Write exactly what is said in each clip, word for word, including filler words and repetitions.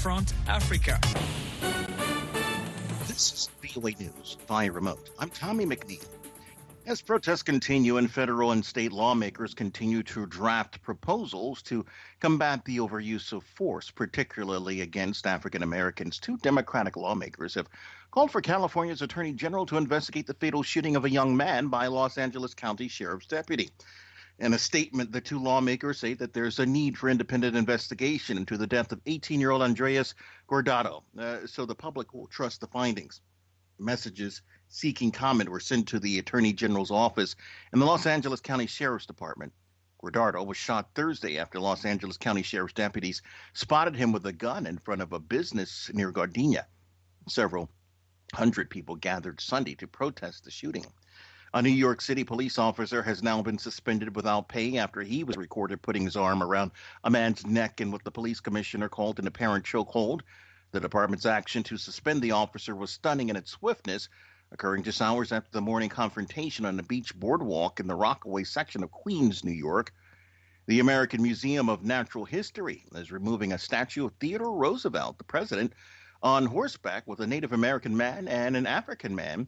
Front Africa. This is V O A News via remote. I'm Tommy McNeil. As protests continue and federal and state lawmakers continue to draft proposals to combat the overuse of force, particularly against African Americans, two Democratic lawmakers have called for California's Attorney General to investigate the fatal shooting of a young man by a Los Angeles County Sheriff's deputy. In a statement, the two lawmakers say that there's a need for independent investigation into the death of eighteen-year-old Andres Guardado, uh, so the public will trust the findings. Messages seeking comment were sent to the Attorney General's office and the Los Angeles County Sheriff's Department. Guardado was shot Thursday after Los Angeles County Sheriff's deputies spotted him with a gun in front of a business near Gardenia. Several hundred people gathered Sunday to protest the shooting. A New York City police officer has now been suspended without pay after he was recorded putting his arm around a man's neck in what the police commissioner called an apparent chokehold. The department's action to suspend the officer was stunning in its swiftness, occurring just hours after the morning confrontation on the beach boardwalk in the Rockaway section of Queens, New York. The American Museum of Natural History is removing a statue of Theodore Roosevelt, the president, on horseback with a Native American man and an African man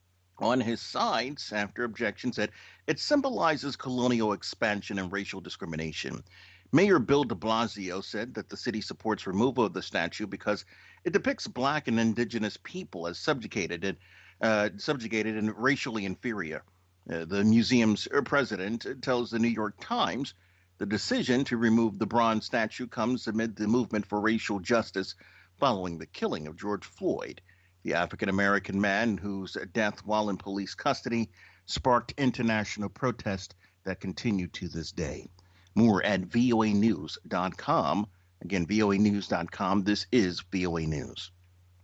on his sides after objections that it symbolizes colonial expansion and racial discrimination. Mayor Bill de Blasio said that the city supports removal of the statue because it depicts black and indigenous people as subjugated and uh, subjugated and racially inferior. Uh, the museum's president tells the New York Times the decision to remove the bronze statue comes amid the movement for racial justice following the killing of George Floyd, the African-American man whose death while in police custody sparked international protest that continue to this day. More at V O A news dot com. Again, V O A news dot com. This is V O A News.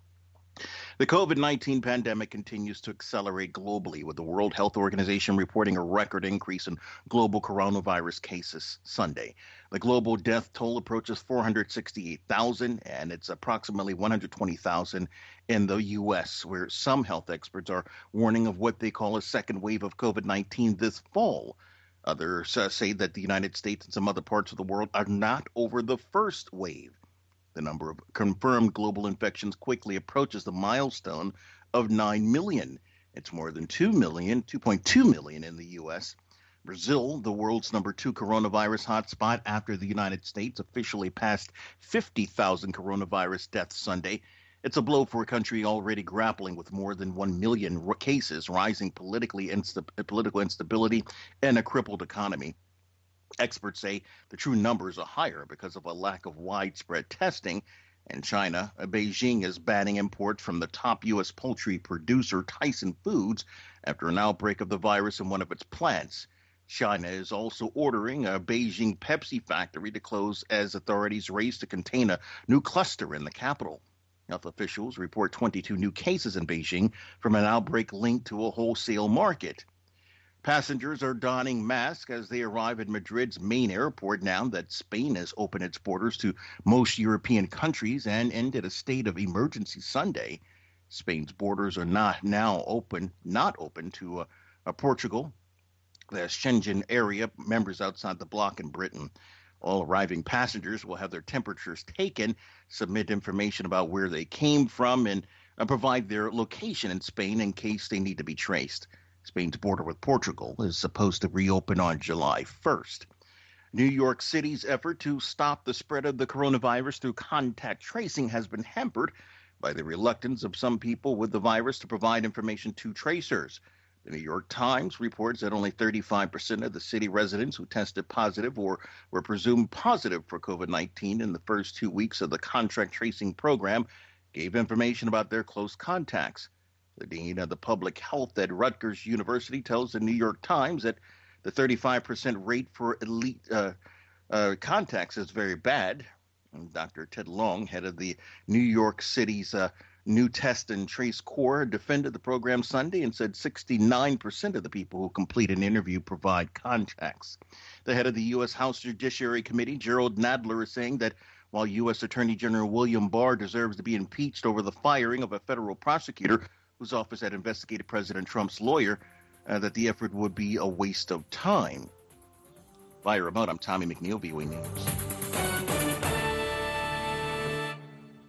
The COVID nineteen pandemic continues to accelerate globally, with the World Health Organization reporting a record increase in global coronavirus cases Sunday. The global death toll approaches four hundred sixty-eight thousand, and it's approximately one hundred twenty thousand in the U S, where some health experts are warning of what they call a second wave of COVID nineteen this fall. Others uh, say that the United States and some other parts of the world are not over the first wave. The number of confirmed global infections quickly approaches the milestone of nine million. It's more than two million, two point two million in the U S. Brazil, the world's number two coronavirus hotspot after the United States, officially passed fifty thousand coronavirus deaths Sunday. It's a blow for a country already grappling with more than one million cases, rising politically insta- political instability, and a crippled economy. Experts say the true numbers are higher because of a lack of widespread testing. In China, Beijing is banning imports from the top U S poultry producer Tyson Foods after an outbreak of the virus in one of its plants. China is also ordering a Beijing Pepsi factory to close as authorities race to contain a new cluster in the capital. Health officials report twenty-two new cases in Beijing from an outbreak linked to a wholesale market. Passengers are donning masks as they arrive at Madrid's main airport now that Spain has opened its borders to most European countries and ended a state of emergency Sunday. Spain's borders are not now open, not open to uh, uh, Portugal, the Schengen area, members outside the bloc in Britain. All arriving passengers will have their temperatures taken, submit information about where they came from, and uh, provide their location in Spain in case they need to be traced. Spain's border with Portugal is supposed to reopen on July first. New York City's effort to stop the spread of the coronavirus through contact tracing has been hampered by the reluctance of some people with the virus to provide information to tracers. The New York Times reports that only thirty-five percent of the city residents who tested positive or were presumed positive for COVID nineteen in the first two weeks of the contact tracing program gave information about their close contacts. The dean of the public health at Rutgers University tells the New York Times that the thirty-five percent rate for elite uh, uh, contacts is very bad. And Doctor Ted Long, head of the New York City's uh, New Test and Trace Corps, defended the program Sunday and said sixty-nine percent of the people who complete an interview provide contacts. The head of the U S House Judiciary Committee, Gerald Nadler, is saying that while U S Attorney General William Barr deserves to be impeached over the firing of a federal prosecutor whose office had investigated President Trump's lawyer, uh, that the effort would be a waste of time. Via remote, I'm Tommy McNeil, V O A News.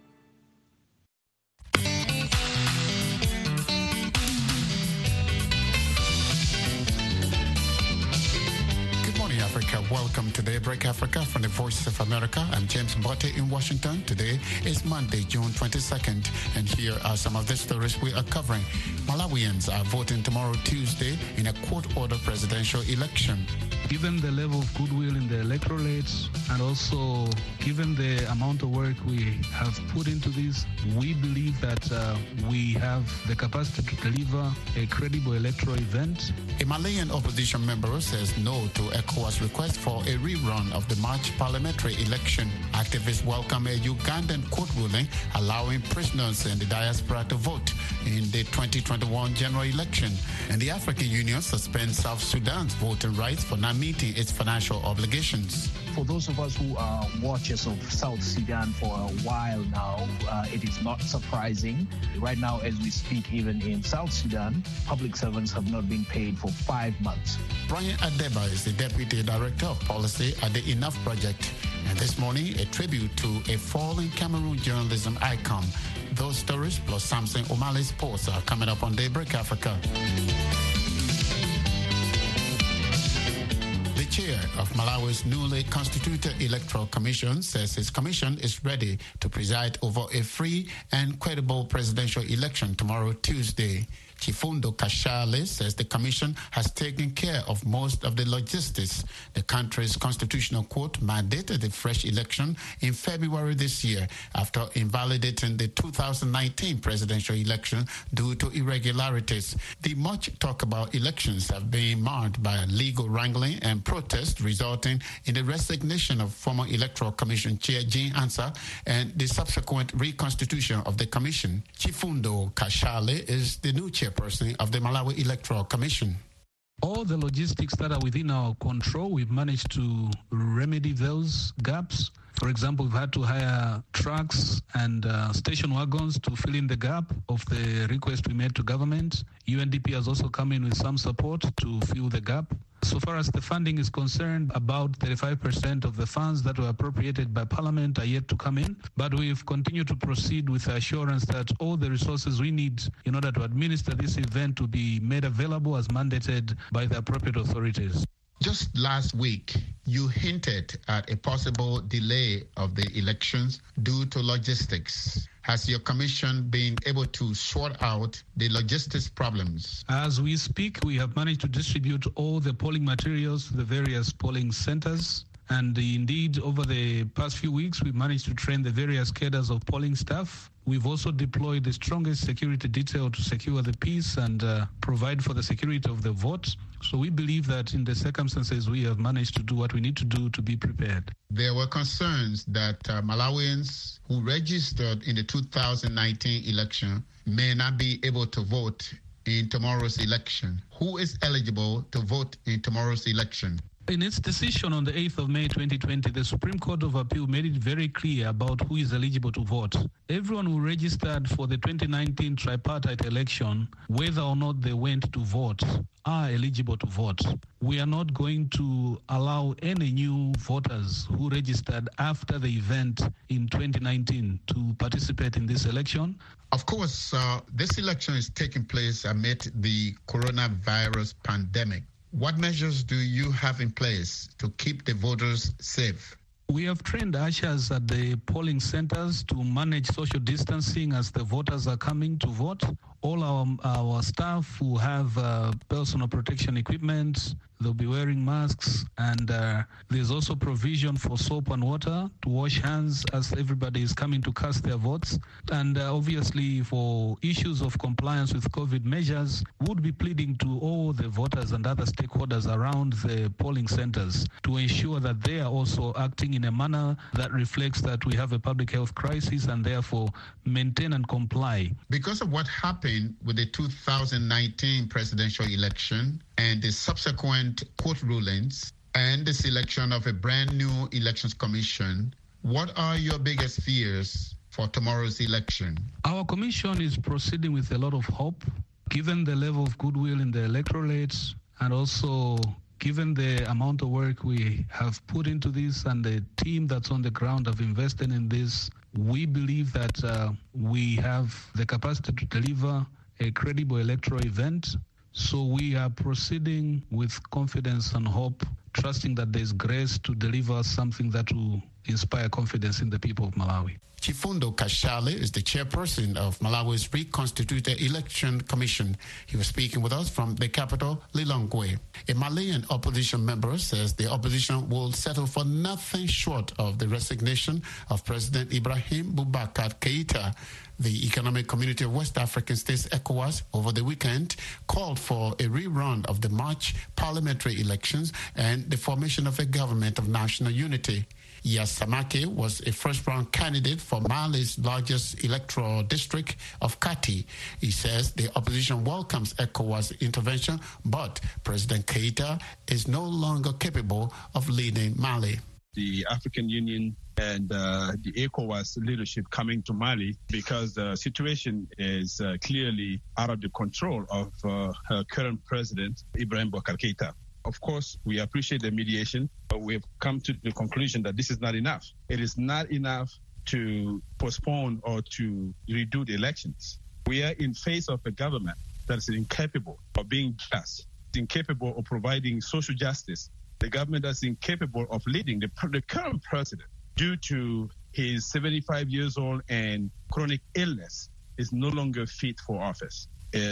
Welcome to Daybreak Africa from the Voice of America. I'm James Botte in Washington. Today is Monday, June twenty-second, and here are some of the stories we are covering. Malawians are voting tomorrow, Tuesday, in a court-ordered presidential election. Given the level of goodwill in the electorates and also given the amount of work we have put into this, we believe that uh, we have the capacity to deliver a credible electoral event. A Malian opposition member says no to ECOWAS request for a rerun of the March parliamentary election. Activists welcome a Ugandan court ruling allowing prisoners in the diaspora to vote in the twenty twenty-one general election. And the African Union suspends South Sudan's voting rights for not meeting its financial obligations. For those of us who are watchers of South Sudan for a while now, uh, it is not surprising. Right now, as we speak, even in South Sudan, public servants have not been paid for five months. Brian Adeba is the Deputy Director of Policy at the Enough Project. And this morning, a tribute to a fallen Cameroon journalism icon. Those stories plus Samson Omale's sports are coming up on Daybreak Africa. The chair of Malawi's newly constituted Electoral Commission says his commission is ready to preside over a free and credible presidential election tomorrow, Tuesday. Chifundo Kashale says the commission has taken care of most of the logistics. The country's constitutional court mandated a fresh election in February this year after invalidating the two thousand nineteen presidential election due to irregularities. The much talk about elections have been marred by legal wrangling and protest resulting in the resignation of former Electoral Commission Chair Jean Ansah and the subsequent reconstitution of the commission. Chifundo Kashale is the new chair person of the Malawi Electoral Commission. All the logistics that are within our control, we've managed to remedy those gaps. For example, we've had to hire trucks and uh, station wagons to fill in the gap of the request we made to government. U N D P has also come in with some support to fill the gap. So far as the funding is concerned, about thirty-five percent of the funds that were appropriated by Parliament are yet to come in. But we've continued to proceed with the assurance that all the resources we need in order to administer this event will be made available as mandated by the appropriate authorities. Just last week, you hinted at a possible delay of the elections due to logistics. Has your commission been able to sort out the logistics problems? As we speak, we have managed to distribute all the polling materials to the various polling centers. And indeed, over the past few weeks, we've managed to train the various cadres of polling staff. We've also deployed the strongest security detail to secure the peace and uh, provide for the security of the vote. So we believe that in the circumstances, we have managed to do what we need to do to be prepared. There were concerns that uh, Malawians who registered in the two thousand nineteen election may not be able to vote in tomorrow's election. Who is eligible to vote in tomorrow's election? In its decision on the eighth of May twenty twenty, the Supreme Court of Appeal made it very clear about who is eligible to vote. Everyone who registered for the twenty nineteen tripartite election, whether or not they went to vote, are eligible to vote. We are not going to allow any new voters who registered after the event in twenty nineteen to participate in this election. Of course, uh, this election is taking place amid the coronavirus pandemic. What measures do you have in place to keep the voters safe? We have trained ushers at the polling centers to manage social distancing as the voters are coming to vote. All our, our staff will have uh, personal protection equipment. They'll be wearing masks, and uh, there's also provision for soap and water to wash hands as everybody is coming to cast their votes. And uh, obviously, for issues of compliance with COVID measures, would be pleading to all the voters and other stakeholders around the polling centers to ensure that they are also acting in a manner that reflects that we have a public health crisis and therefore maintain and comply. Because of what happened with the two thousand nineteen presidential election and the subsequent court rulings and the selection of a brand new elections commission, what are your biggest fears for tomorrow's election? Our commission is proceeding with a lot of hope, given the level of goodwill in the electorates and also given the amount of work we have put into this and the team that's on the ground have invested in this. We believe that uh, we have the capacity to deliver a credible electoral event. So we are proceeding with confidence and hope trusting that there's grace to deliver something that will inspire confidence in the people of Malawi. Chifundo Kashale is the chairperson of Malawi's Reconstituted Election Commission. He was speaking with us from the capital, Lilongwe. A Malian opposition member says the opposition will settle for nothing short of the resignation of President Ibrahim Boubacar Keïta. The Economic Community of West African States, ECOWAS, over the weekend called for a rerun of the March parliamentary elections and the formation of a government of national unity. Yasamake was a first-round candidate for Mali's largest electoral district of Kati. He says the opposition welcomes ECOWAS intervention, but President Keïta is no longer capable of leading Mali. The African Union and uh, the ECOWAS leadership coming to Mali because the situation is uh, clearly out of the control of uh, her current president, Ibrahim Boubacar Keïta. Of course, we appreciate the mediation, but we've come to the conclusion that this is not enough. It is not enough to postpone or to redo the elections. We are in face of a government that is incapable of being just, incapable of providing social justice. The government that's incapable of leading the, the current president, due to his seventy-five years old and chronic illness, is no longer fit for office.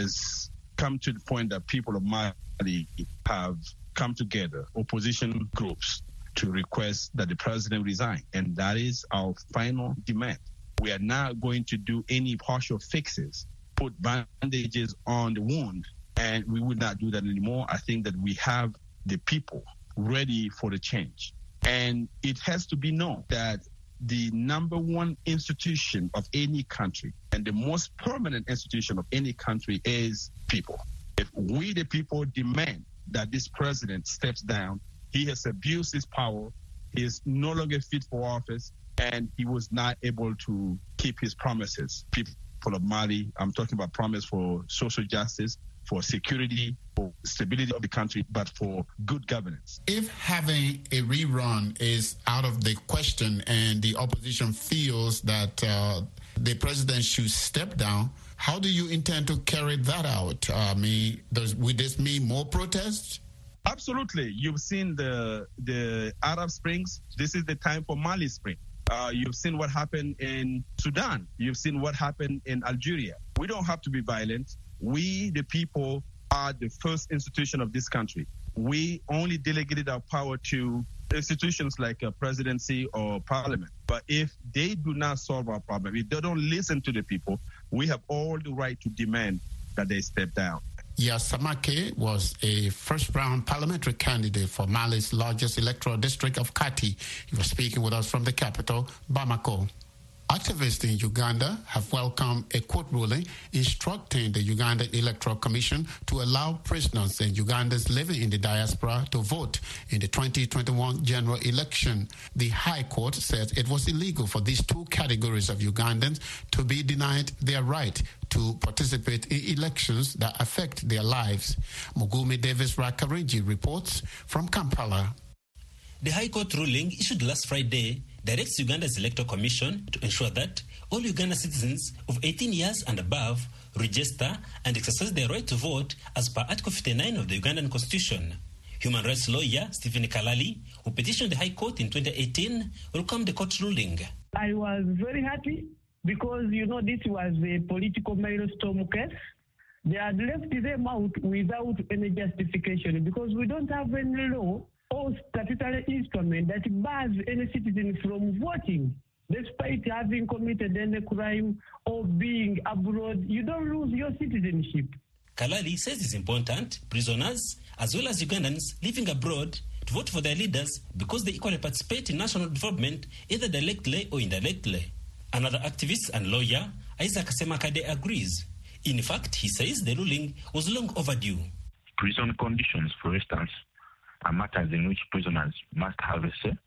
Is come to the point that people of Mali have come together, opposition groups, to request that the president resign. And that is our final demand. We are not going to do any partial fixes, put bandages on the wound, and we would not do that anymore. I think that we have the people ready for the change. And it has to be known that the number one institution of any country and the most permanent institution of any country is people. If we, the people, demand that this president steps down, he has abused his power, he is no longer fit for office, and he was not able to keep his promises. People of Mali, I'm talking about promise for social justice, for security, for stability of the country, but for good governance. If having a rerun is out of the question and the opposition feels that uh, the president should step down, how do you intend to carry that out? I mean, does, would this mean more protests? Absolutely. You've seen the the Arab Springs. This is the time for Mali Spring. Uh, you've seen what happened in Sudan. You've seen what happened in Algeria. We don't have to be violent. We, the people, are the first institution of this country. We only delegated our power to institutions like a presidency or parliament. But if they do not solve our problem, if they don't listen to the people, we have all the right to demand that they step down. Yasamake was a first-round parliamentary candidate for Mali's largest electoral district of Kati. He was speaking with us from the capital, Bamako. Activists in Uganda have welcomed a court ruling instructing the Uganda Electoral Commission to allow prisoners and Ugandans living in the diaspora to vote in the twenty twenty-one general election. The High Court said it was illegal for these two categories of Ugandans to be denied their right to participate in elections that affect their lives. Mugumi Davis Rakarinji reports from Kampala. The High Court ruling issued last Friday directs Uganda's Electoral Commission to ensure that all Uganda citizens of eighteen years and above register and exercise their right to vote as per Article fifty-nine of the Ugandan Constitution. Human rights lawyer Stephen Kalali, who petitioned the High Court in twenty eighteen, welcomed the court ruling. I was very happy because, you know, this was a political milestone case. They had left them out without any justification because we don't have any law or statutory instrument that bars any citizen from voting, despite having committed any crime or being abroad. You don't lose your citizenship. Kalali says it's important prisoners, as well as Ugandans living abroad, to vote for their leaders because they equally participate in national development, either directly or indirectly. Another activist and lawyer, Isaac Semakade, agrees. In fact, he says the ruling was long overdue. Prison conditions, for instance, are matters in which prisoners must have a say,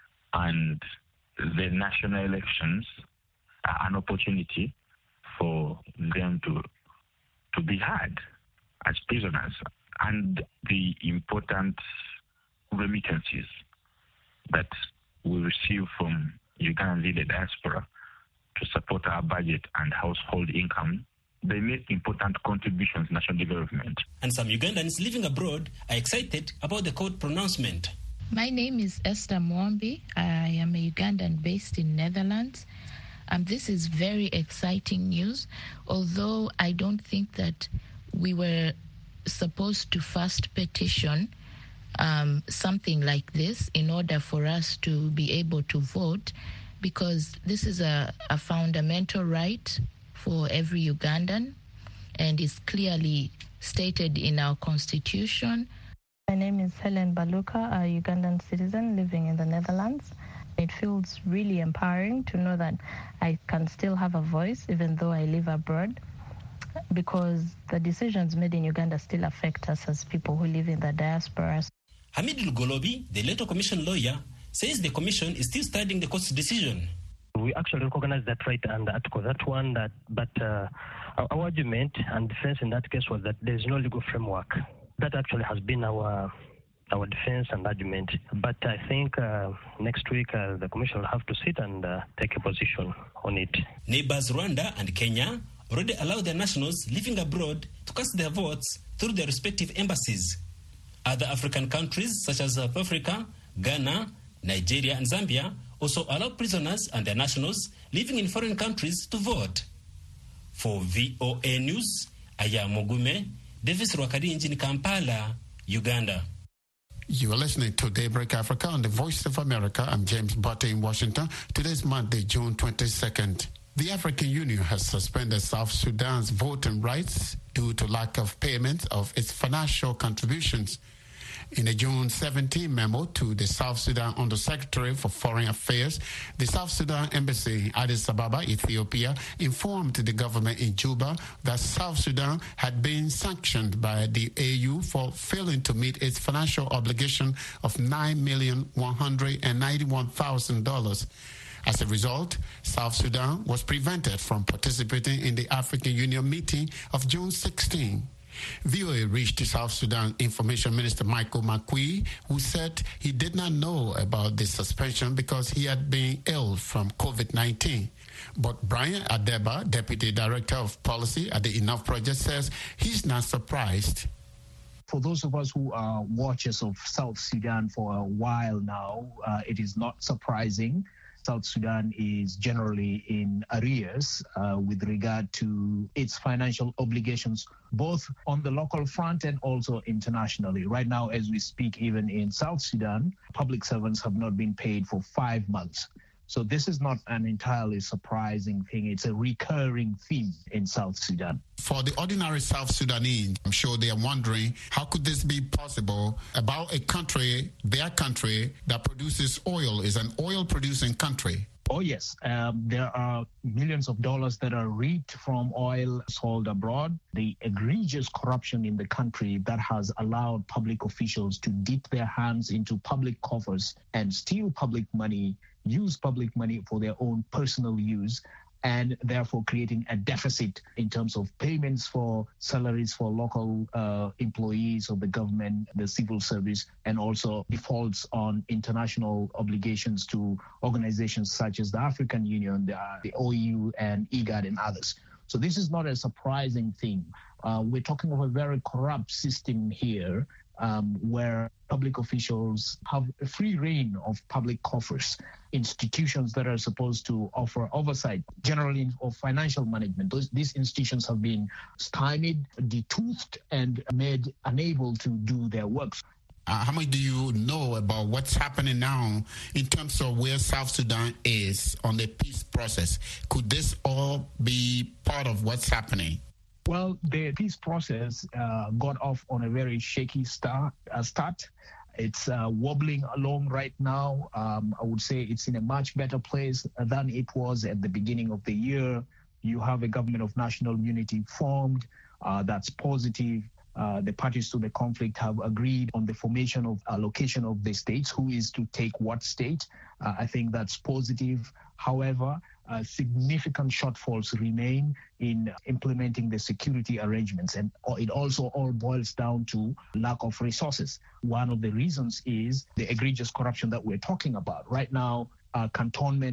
and the national elections are an opportunity for them to to be heard as prisoners, and the important remittances that we receive from Ugandan leader diaspora to support our budget and household income they make important contributions to national development. And some Ugandans living abroad are excited about the court pronouncement. My name is Esther Mwambi. I am a Ugandan based in Netherlands. Um, this is very exciting news, although I don't think that we were supposed to first petition um, something like this in order for us to be able to vote, because this is a, a fundamental right for every Ugandan and is clearly stated in our constitution. My name is Helen Baluka, a Ugandan citizen living in the Netherlands. It feels really empowering to know that I can still have a voice even though I live abroad, because the decisions made in Uganda still affect us as people who live in the diaspora. Hamid Lugolobi, the Electoral Commission lawyer, says the commission is still studying the court's decision. We actually recognize that right under Article that one, that, but uh, our, our argument and defense in that case was that there is no legal framework. That actually has been our our defense and argument. But I think uh, next week uh, the commission will have to sit and uh, take a position on it. Neighbors Rwanda and Kenya already allow their nationals living abroad to cast their votes through their respective embassies. Other African countries such as South Africa, Ghana, Nigeria and Zambia also allow prisoners and their nationals living in foreign countries to vote. For V O A News, Aya Mogume, Davis Rwakarinji in Kampala, Uganda. You are listening to Daybreak Africa on the Voice of America. I'm James Butte in Washington. Today's Monday, June twenty-second. The African Union has suspended South Sudan's voting rights due to lack of payment of its financial contributions. In a June seventeenth memo to the South Sudan Undersecretary for Foreign Affairs, the South Sudan Embassy in Addis Ababa, Ethiopia, informed the government in Juba that South Sudan had been sanctioned by the A U for failing to meet its financial obligation of nine million one hundred ninety-one thousand dollars. As a result, South Sudan was prevented from participating in the African Union meeting of June sixteenth. V O A reached the South Sudan Information Minister Michael Makui, who said he did not know about the suspension because he had been ill from COVID nineteen. But Brian Adeba, Deputy Director of Policy at the Enough Project, says he's not surprised. For those of us who are watchers of South Sudan for a while now, uh, it is not surprising. South Sudan is generally in arrears uh, with regard to its financial obligations, both on the local front and also internationally. Right now, as we speak, even in South Sudan, public servants have not been paid for five months. So this is not an entirely surprising thing. It's a recurring theme in South Sudan. For the ordinary South Sudanese, I'm sure they are wondering, how could this be possible about a country, their country, that produces oil, is an oil-producing country? Oh, yes. Um, there are millions of dollars that are reaped from oil sold abroad. The egregious corruption in the country that has allowed public officials to dip their hands into public coffers and steal public money, use public money for their own personal use, and therefore creating a deficit in terms of payments for salaries for local uh, employees of the government, the civil service, and also defaults on international obligations to organizations such as the African Union, the, uh, the O E U, and IGAD, and others. So this is not a surprising thing. Uh, we're talking of a very corrupt system here, Um, where public officials have a free reign of public coffers, institutions that are supposed to offer oversight, generally of financial management. Those, these institutions have been stymied, detoothed, and made unable to do their works. Uh, how much do you know about what's happening now in terms of where South Sudan is on the peace process? Could this all be part of what's happening? Well, the peace process uh, got off on a very shaky start. Uh, start. It's uh, wobbling along right now. Um, I would say it's in a much better place than it was at the beginning of the year. You have a government of national unity formed. Uh, that's positive. Uh, the parties to the conflict have agreed on the formation of allocation of the states, who is to take what state. Uh, I think that's positive. However, uh, significant shortfalls remain in implementing the security arrangements, and it also all boils down to lack of resources. One of the reasons is the egregious corruption that we're talking about. Right now, uh, cantonment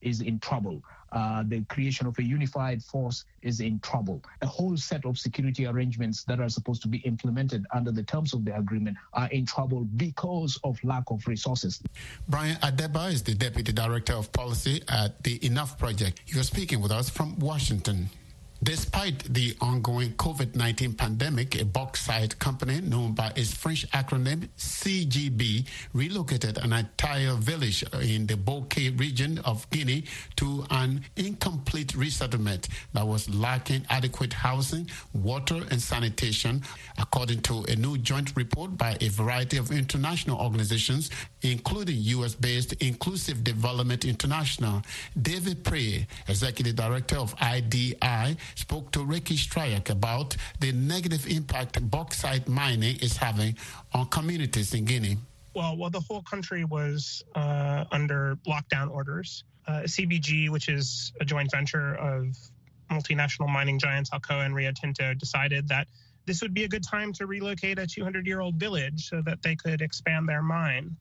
is in trouble. Uh, the creation of a unified force is in trouble. A whole set of security arrangements that are supposed to be implemented under the terms of the agreement are in trouble because of lack of resources. Brian Adeba is the Deputy Director of Policy at the Enough Project. He was speaking with us from Washington. Despite the ongoing COVID nineteen pandemic, a bauxite company known by its French acronym C G B relocated an entire village in the Bokeh region of Guinea to an incomplete resettlement that was lacking adequate housing, water, and sanitation, according to a new joint report by a variety of international organizations, including U S-based Inclusive Development International. David Prey, Executive Director of I D I, spoke to Ricky Stryak about the negative impact bauxite mining is having on communities in Guinea. Well, well, the whole country was uh, under lockdown orders. Uh, C B G, which is a joint venture of multinational mining giants Alcoa and Rio Tinto, decided that this would be a good time to relocate a two hundred year old village so that they could expand their mine.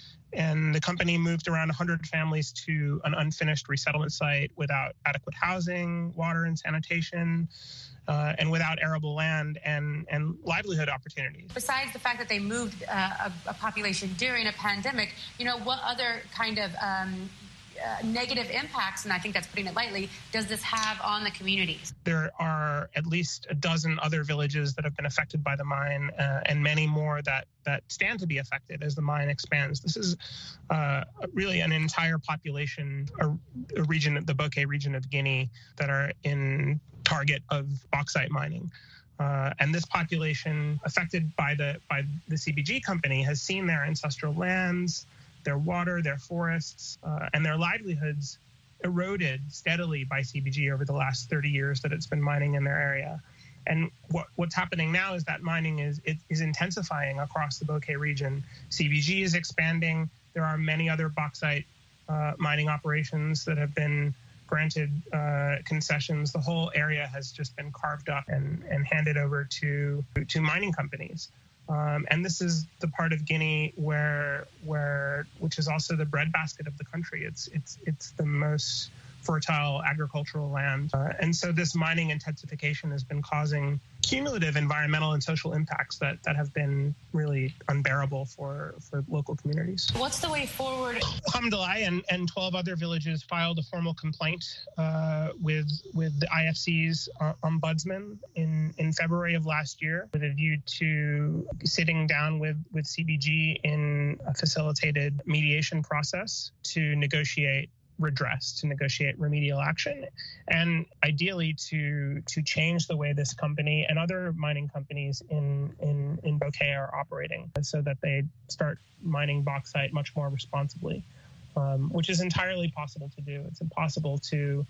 And the company moved around one hundred families to an unfinished resettlement site without adequate housing, water and sanitation, uh, and without arable land and, and livelihood opportunities. Besides the fact that they moved uh, a, a population during a pandemic, you know, what other kind of um, uh, negative impacts, and I think that's putting it lightly, does this have on the communities? There are at least a dozen other villages that have been affected by the mine, uh, and many more that, that stand to be affected as the mine expands. This is uh, really an entire population, a, a region, the Bokeh region of Guinea, that are in target of bauxite mining. Uh, and this population affected by the by the C B G company has seen their ancestral lands, their water, their forests, uh, and their livelihoods eroded steadily by C B G over the last thirty years that it's been mining in their area. And what, what's happening now is that mining is it is intensifying across the Bokeh region. C B G is expanding. There are many other bauxite uh, mining operations that have been granted uh, concessions. The whole area has just been carved up and, and handed over to to mining companies. Um, and this is the part of Guinea where, where, which is also the breadbasket of the country. It's it's it's the most fertile agricultural land, uh, and so this mining intensification has been causing cumulative environmental and social impacts that that have been really unbearable for for local communities. What's the way forward? Hamdalai and, and twelve other villages filed a formal complaint uh, with with the I F C's uh, ombudsman in, in February of last year, with a view to sitting down with, with C B G in a facilitated mediation process to negotiate redress, to negotiate remedial action, and ideally to to change the way this company and other mining companies in in in Bokeh are operating, so that they start mining bauxite much more responsibly, um, which is entirely possible to do. It's impossible to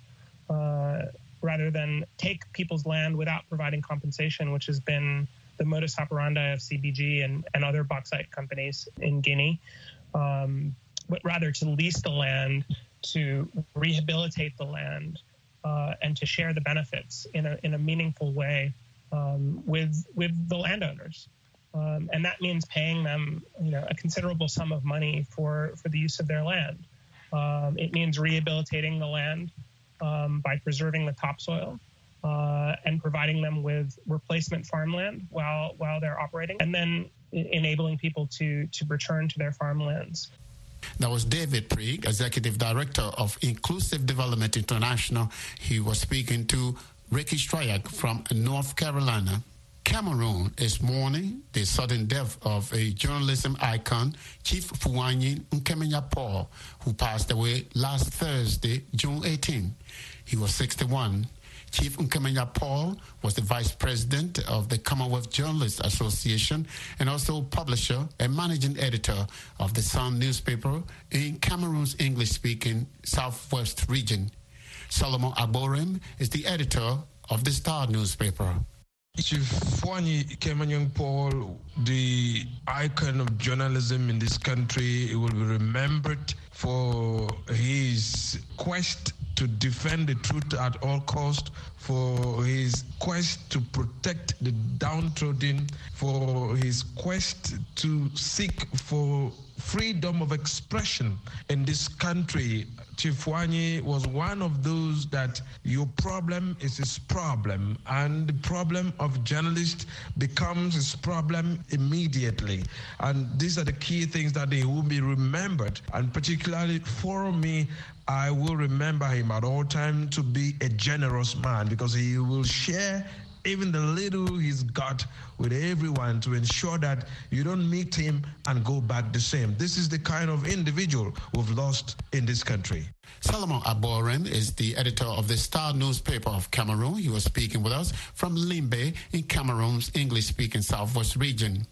uh, rather than take people's land without providing compensation, which has been the modus operandi of C B G and, and other bauxite companies in Guinea, um, but rather to lease the land, to rehabilitate the land, uh, and to share the benefits in a in a meaningful way um, with with the landowners, um, and that means paying them, you know, a considerable sum of money for for the use of their land. Um, it means rehabilitating the land um, by preserving the topsoil uh, and providing them with replacement farmland while while they're operating, and then enabling people to to return to their farmlands. That was David Prigg, Executive Director of Inclusive Development International. He was speaking to Ricky Stryak from North Carolina. Cameroon is mourning the sudden death of a journalism icon, Chief Fuanyi Nkemenya Paul, who passed away last Thursday, June eighteenth. He was sixty-one. Chief Nkemenya Paul was the vice president of the Commonwealth Journalists Association and also publisher and managing editor of the Sun newspaper in Cameroon's English-speaking Southwest region. Solomon Agborem is the editor of the Star newspaper. Chief Fuanyi Nkemenya Paul, the icon of journalism in this country, will be remembered for his quest to defend the truth at all costs, for his quest to protect the downtrodden, for his quest to seek for freedom of expression in this country. Chief Wanyi was one of those that your problem is his problem, and the problem of journalists becomes his problem immediately. And these are the key things that they will be remembered. And particularly for me, I will remember him at all times to be a generous man, because he will share even the little he's got with everyone to ensure that you don't meet him and go back the same. This is the kind of individual we've lost in this country. Solomon Aboren is the editor of the Star newspaper of Cameroon. He was speaking with us from Limbe in Cameroon's English-speaking Southwest region.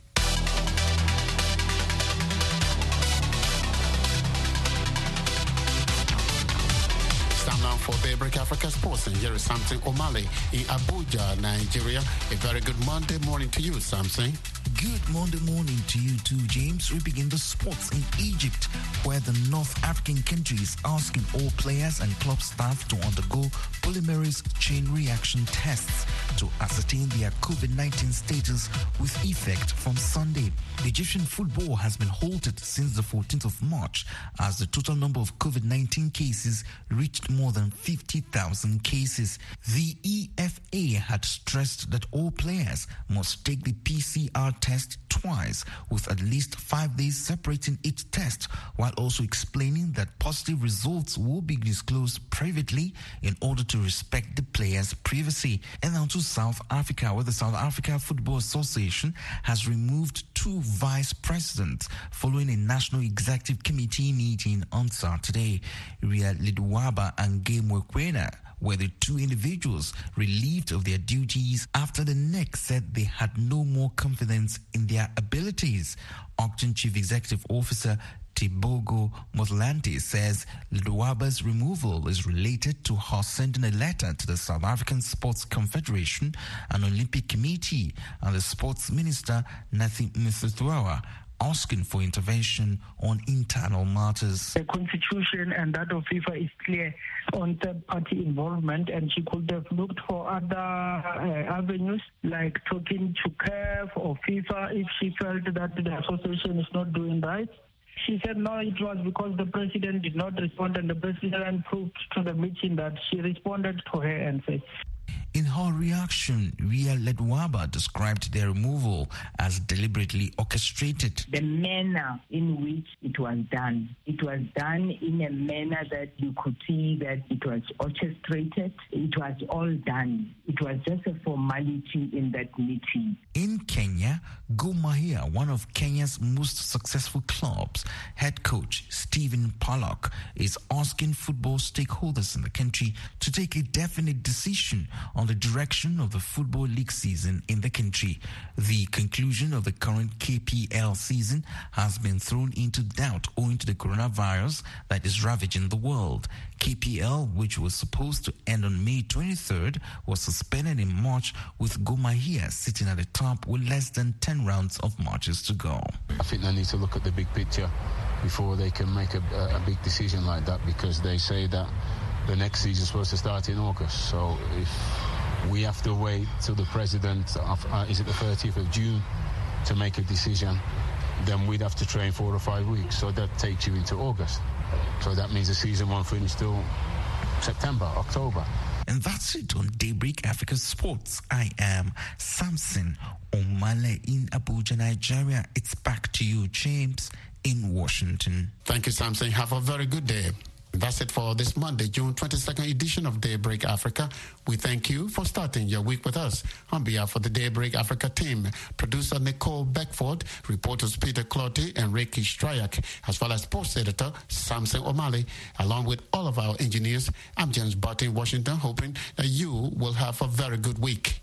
For Daybreak Africa Sports, and here is Samson Omale in Abuja, Nigeria. A very good Monday morning to you, Samson. Good Monday morning to you too, James. We begin the sports in Egypt, where the North African country is asking all players and club staff to undergo polymerase chain reaction tests to ascertain their COVID nineteen status with effect from Sunday. The Egyptian football has been halted since the fourteenth of March as the total number of COVID nineteen cases reached more than fifty thousand cases. The E F A had stressed that all players must take the P C R test twice, with at least five days separating each test, while also explaining that positive results will be disclosed privately in order to respect the players' privacy. And now to South Africa, where the South Africa Football Association has removed two vice presidents following a National Executive Committee meeting on Saturday. Ria Lidwaba and Game Mokwena were the two individuals relieved of their duties after the N E C said they had no more confidence in their abilities. Acting Chief Executive Officer Tibogo Motlanthe says Lidwaba's removal is related to her sending a letter to the South African Sports Confederation and Olympic Committee and the Sports Minister Nathi Mthethwa, asking for intervention on internal matters. The constitution and that of FIFA is clear on third-party involvement, and she could have looked for other uh, avenues like talking to C A F or FIFA if she felt that the association is not doing right. She said no, it was because the president did not respond, and the president proved to the meeting that she responded to her and said. In her reaction, Ria Lidwaba described their removal as deliberately orchestrated. The manner in which it was done, it was done in a manner that you could see that it was orchestrated. It was all done. It was just a formality in that meeting. In Kenya, Gor Mahia, one of Kenya's most successful clubs, head coach Stephen Pollock is asking football stakeholders in the country to take a definite decision on the direction of the Football League season in the country. The conclusion of the current K P L season has been thrown into doubt owing to the coronavirus that is ravaging the world. K P L, which was supposed to end on May twenty-third, was suspended in March, with Gor Mahia sitting at the top with less than ten rounds of matches to go. I think they need to look at the big picture before they can make a, a big decision like that, because they say that the next season is supposed to start in August. So if we have to wait till the president, of, uh, is it the thirtieth of June, to make a decision, then we'd have to train four or five weeks. So that takes you into August. So that means the season won't finish till September, October. And that's it on Daybreak Africa Sports. I am Samson Omale in Abuja, Nigeria. It's back to you, James, in Washington. Thank you, Samson. Have a very good day. That's it for this Monday, June twenty-second edition of Daybreak Africa. We thank you for starting your week with us. On behalf of the Daybreak Africa team, producer Nicole Beckford, reporters Peter Clotty and Ricky Stryak, as well as sports editor Samson Omale, along with all of our engineers, I'm James Butt in Washington, hoping that you will have a very good week.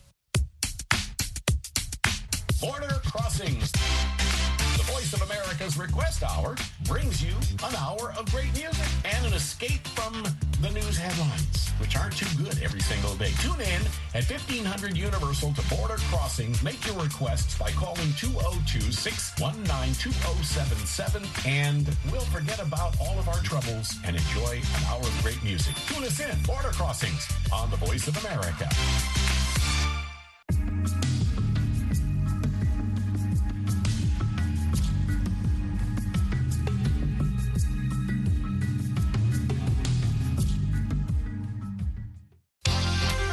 Border Crossings. The Voice of America's Request Hour brings you an hour of great music and an escape from the news headlines, which aren't too good every single day. Tune in at fifteen hundred Universal to Border Crossings. Make your requests by calling two oh two, six one nine, two oh seven seven, and we'll forget about all of our troubles and enjoy an hour of great music. Tune us in, Border Crossings, on the Voice of America.